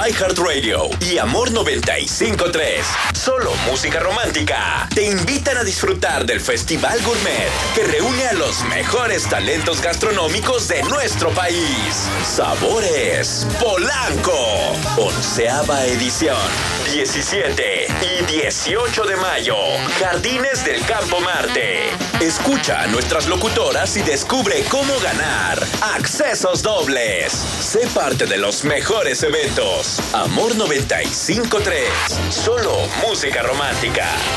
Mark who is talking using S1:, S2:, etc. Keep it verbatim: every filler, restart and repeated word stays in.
S1: iHeartRadio y Amor noventa y cinco punto tres, solo música romántica, te invitan a disfrutar del Festival Gourmet que reúne a los mejores talentos gastronómicos de nuestro país. Sabores Polanco, onceava edición, diecisiete y dieciocho de mayo, Jardines del Campo Marte. Escucha a nuestras locutoras y descubre cómo ganar accesos dobles. Sé parte de los mejores eventos. Amor noventa y cinco punto tres, solo música romántica.